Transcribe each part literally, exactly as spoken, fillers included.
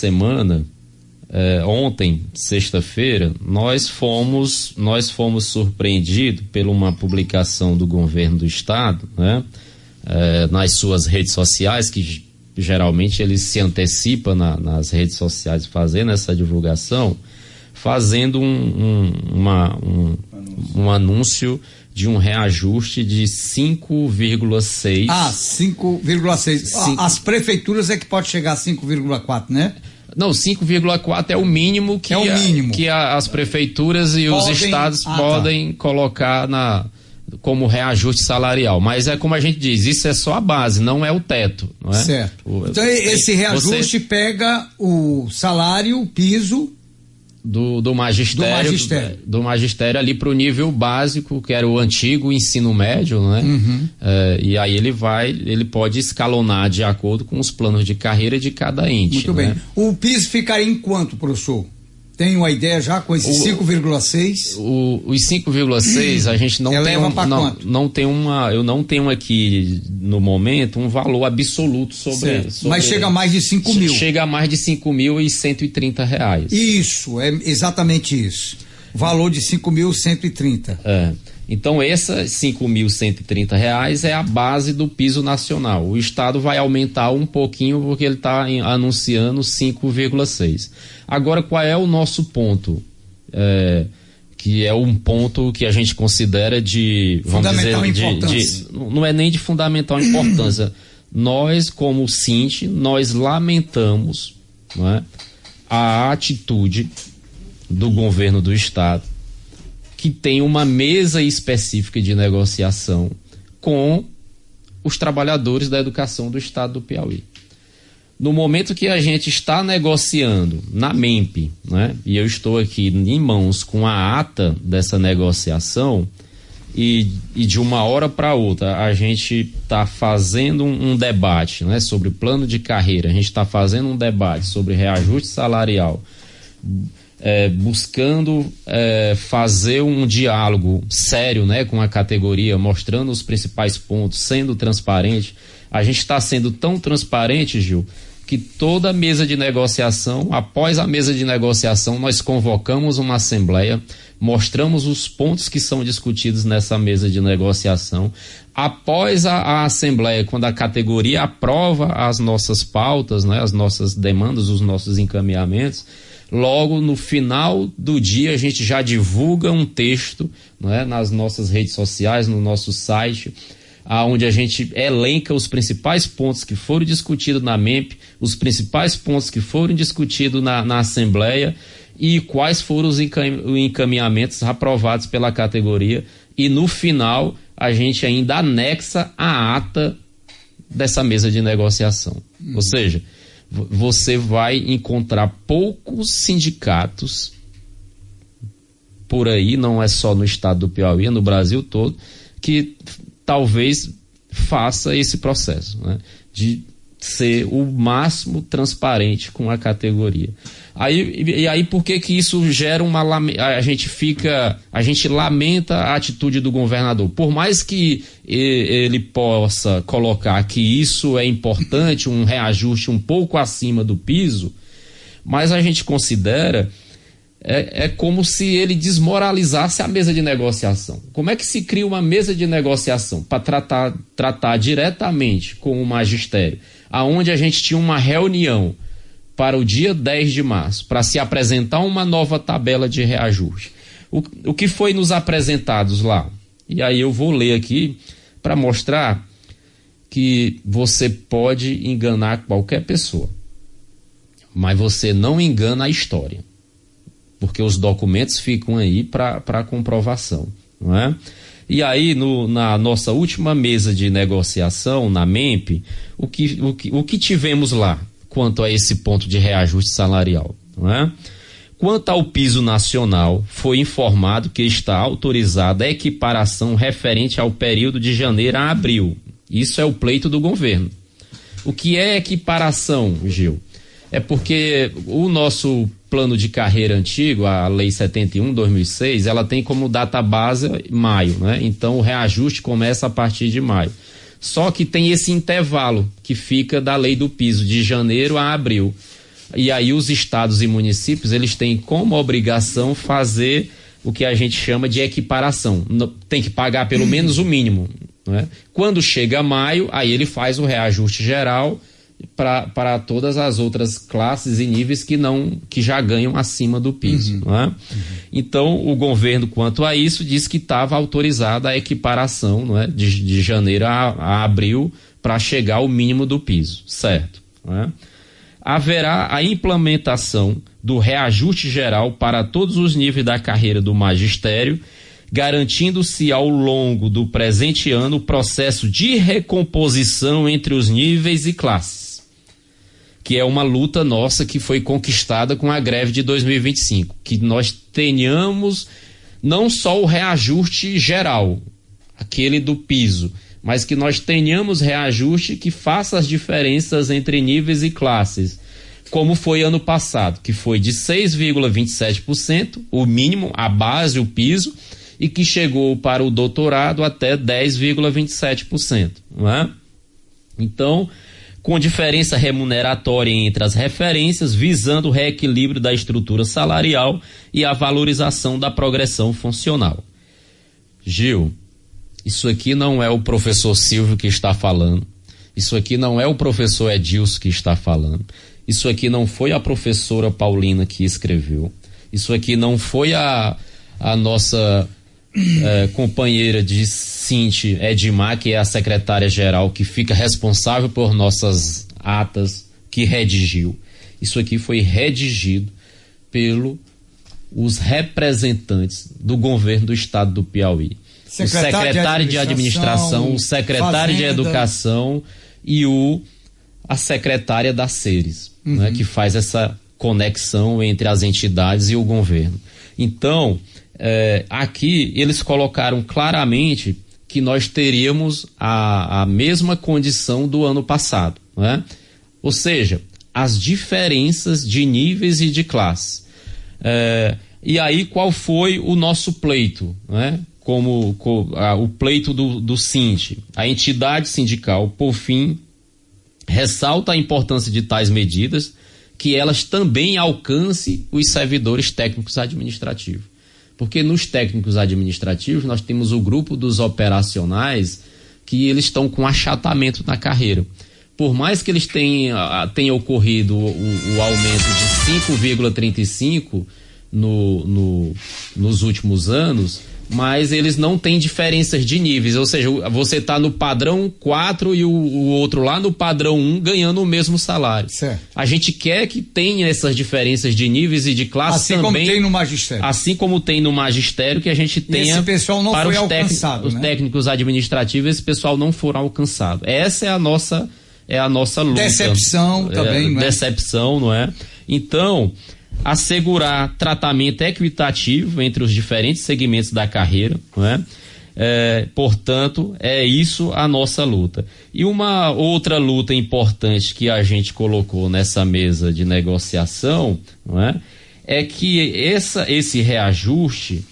semana, é, ontem, sexta-feira, nós fomos, nós fomos surpreendidos por uma publicação do governo do estado, né, é, nas suas redes sociais, que geralmente ele se antecipa na, nas redes sociais fazendo essa divulgação, fazendo um, um, uma, um, um anúncio de um reajuste de cinco vírgula seis. Ah, cinco vírgula seis. As prefeituras é que pode chegar a cinco vírgula quatro, né? Não, cinco vírgula quatro é o mínimo que, é o mínimo. A, que a, as prefeituras e podem, os estados ah, podem tá. colocar na, como reajuste salarial. Mas é como a gente diz, isso é só a base, não é o teto. Não é? Certo. O, então esse reajuste você... pega o salário, o piso... Do, do, magistério, do magistério do, do magistério ali para o nível básico, que era o antigo ensino médio, né? Uhum. É, e aí ele vai, ele pode escalonar de acordo com os planos de carreira de cada ente. Muito né? bem. O piso ficaria em quanto, professor? Tem uma ideia já com esse cinco vírgula seis? O, os cinco vírgula seis a gente não eleva tem um, para quanto? Não tem uma, eu não tenho aqui no momento um valor absoluto sobre, sobre mas chega a mais de cinco mil. Chega a mais de cinco mil e cento e trinta reais. Isso, é exatamente isso. Valor de cinco mil cento e trinta. É. Então, essas cinco mil cento e trinta reais é a base do piso nacional. O Estado vai aumentar um pouquinho porque ele está anunciando cinco vírgula seis. Agora, qual é o nosso ponto? É, que é um ponto que a gente considera de... Vamos fundamental dizer, importância. De, de, não é nem de fundamental importância. Nós, como Sinte, nós lamentamos, não é, a atitude do governo do Estado, que tem uma mesa específica de negociação com os trabalhadores da educação do estado do Piauí. No momento que a gente está negociando na MEMP, né, e eu estou aqui em mãos com a ata dessa negociação, e, e de uma hora para outra a gente está fazendo um, um debate, né, sobre plano de carreira, a gente está fazendo um debate sobre reajuste salarial, É, buscando é, fazer um diálogo sério, né, com a categoria, mostrando os principais pontos, sendo transparente. A gente está sendo tão transparente, Gil, que toda a mesa de negociação, após a mesa de negociação, nós convocamos uma assembleia, mostramos os pontos que são discutidos nessa mesa de negociação. Após a, a assembleia, quando a categoria aprova as nossas pautas, né, as nossas demandas, os nossos encaminhamentos, logo no final do dia a gente já divulga um texto, né, nas nossas redes sociais, no nosso site, onde a gente elenca os principais pontos que foram discutidos na MEMP, os principais pontos que foram discutidos na, na Assembleia e quais foram os encaminhamentos aprovados pela categoria, e no final a gente ainda anexa a ata dessa mesa de negociação. Hum. Ou seja, você vai encontrar poucos sindicatos por aí, não é só no estado do Piauí, é no Brasil todo, que talvez faça esse processo, né, de ser o máximo transparente com a categoria. Aí, e aí por que que isso gera uma... A gente fica... A gente lamenta a atitude do governador. Por mais que ele possa colocar que isso é importante, um reajuste um pouco acima do piso, mas a gente considera... É, é como se ele desmoralizasse a mesa de negociação. Como é que se cria uma mesa de negociação para tratar, tratar diretamente com o magistério, aonde a gente tinha uma reunião para o dia dez de março, para se apresentar uma nova tabela de reajuste? O, o que foi nos apresentados lá? E aí eu vou ler aqui para mostrar que você pode enganar qualquer pessoa, mas você não engana a história, porque os documentos ficam aí para comprovação, não é? E aí, no, na nossa última mesa de negociação, na MEMP, o que, o, que, o que tivemos lá quanto a esse ponto de reajuste salarial, não é? Quanto ao piso nacional, foi informado que está autorizada a equiparação referente ao período de janeiro a abril. Isso é o pleito do governo. O que é equiparação, Gil? É porque o nosso plano de carreira antigo, a Lei setenta e um, dois mil e seis, ela tem como data base maio, né? Então o reajuste começa a partir de maio. Só que tem esse intervalo que fica da lei do piso, de janeiro a abril. E aí os estados e municípios, eles têm como obrigação fazer o que a gente chama de equiparação. Tem que pagar pelo menos o mínimo, não é? Quando chega maio, aí ele faz o reajuste geral para todas as outras classes e níveis que não que já ganham acima do piso. Uhum. Não é? Uhum. Então, o governo, quanto a isso, disse que estava autorizada a equiparação, não é? de, de janeiro a, a abril para chegar ao mínimo do piso, certo? Não é? Haverá a implementação do reajuste geral para todos os níveis da carreira do magistério, garantindo-se ao longo do presente ano o processo de recomposição entre os níveis e classes, que é uma luta nossa que foi conquistada com a greve de dois mil e vinte e cinco, que nós tenhamos não só o reajuste geral, aquele do piso, mas que nós tenhamos reajuste que faça as diferenças entre níveis e classes, como foi ano passado, que foi de seis vírgula vinte e sete por cento, o mínimo, a base, o piso, e que chegou para o doutorado até dez vírgula vinte e sete por cento, não é? Então, com diferença remuneratória entre as referências, visando o reequilíbrio da estrutura salarial e a valorização da progressão funcional. Gil, isso aqui não é o professor Silvio que está falando, isso aqui não é o professor Edilson que está falando, isso aqui não foi a professora Paulina que escreveu, isso aqui não foi a, a nossa é, companheira de Cinti Edmar, que é a secretária-geral que fica responsável por nossas atas, que redigiu. Isso aqui foi redigido pelos representantes do governo do estado do Piauí. Secretário o secretário de administração, de administração o secretário Fazenda. de educação e o, a secretária da Ceres, uhum. né, que faz essa conexão entre as entidades e o governo. Então, é, aqui eles colocaram claramente que nós teríamos a, a mesma condição do ano passado, né? Ou seja, as diferenças de níveis e de classe. É, e aí qual foi o nosso pleito, né? Como, como a, o pleito do, do Cinti, a entidade sindical, por fim, ressalta a importância de tais medidas, que elas também alcancem os servidores técnicos administrativos. Porque nos técnicos administrativos nós temos o grupo dos operacionais que eles estão com achatamento na carreira. Por mais que eles tenham, tenha ocorrido o, o aumento de cinco vírgula trinta e cinco no, no, nos últimos anos, mas eles não têm diferenças de níveis, ou seja, você está no padrão quatro e o, o outro lá no padrão um ganhando o mesmo salário. Certo. A gente quer que tenha essas diferenças de níveis e de classe assim também. Assim como tem no magistério. Assim como tem no magistério, que a gente tenha. Esse pessoal não para foi os alcançado, técnicos, né? Os técnicos administrativos, esse pessoal não foram alcançados. Essa é a nossa, é a nossa luta. Decepção é, também, não é? Decepção, não é? Então, assegurar tratamento equitativo entre os diferentes segmentos da carreira, não é? É, portanto, é isso a nossa luta. E uma outra luta importante que a gente colocou nessa mesa de negociação, não é? É que essa, esse reajuste,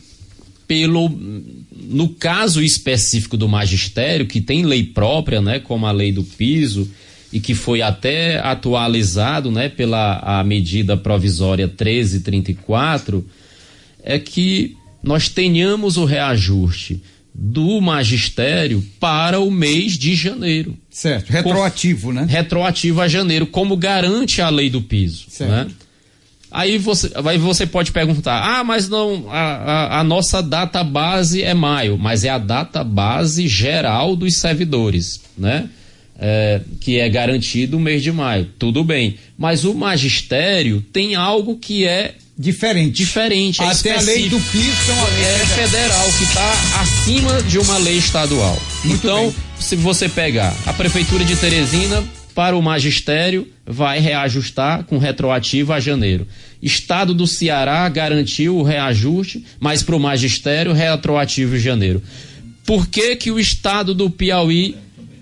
pelo, no caso específico do magistério, que tem lei própria, né, como a lei do piso, e que foi até atualizado, né, pela a medida provisória treze trinta e quatro, é que nós tenhamos o reajuste do magistério para o mês de janeiro. Certo, retroativo, com, né? Retroativo a janeiro, como garante a lei do piso. Certo. Né? Aí você, aí você pode perguntar, ah, mas não, a, a, a nossa data base é maio, mas é a data base geral dos servidores, né? É, que é garantido o mês de maio, tudo bem, mas o magistério tem algo que é diferente, diferente é até a lei do piso é, uma lei é federal, que está acima de uma lei estadual. Muito então, bem. Se você pegar a prefeitura de Teresina, para o magistério vai reajustar com retroativo a janeiro. Estado do Ceará garantiu o reajuste, mas para o magistério retroativo em janeiro. Por que que o estado do Piauí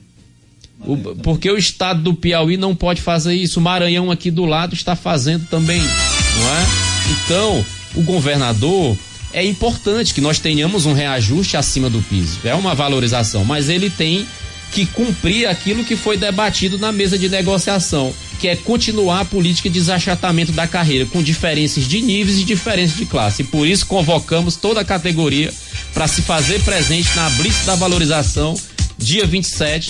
O, porque o estado do Piauí não pode fazer isso? O Maranhão aqui do lado está fazendo também, não é? Então, o governador, é importante que nós tenhamos um reajuste acima do piso, é uma valorização, mas ele tem que cumprir aquilo que foi debatido na mesa de negociação. que é continuar a política de desachatamento da carreira, com diferenças de níveis e diferenças de classe. E por isso convocamos toda a categoria para se fazer presente na Blitz da Valorização, dia vinte e sete,